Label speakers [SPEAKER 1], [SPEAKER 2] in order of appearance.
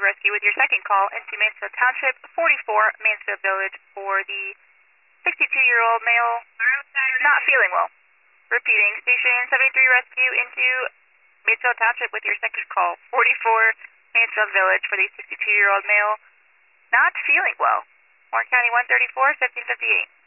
[SPEAKER 1] Rescue with your second call into Mansfield Township, 44 Mansfield Village for the 62-year-old male not feeling well. Repeating, Station 73 Rescue into Mansfield Township with your second call, 44 Mansfield Village for the 62-year-old male not feeling well. Warren County 134, 1558.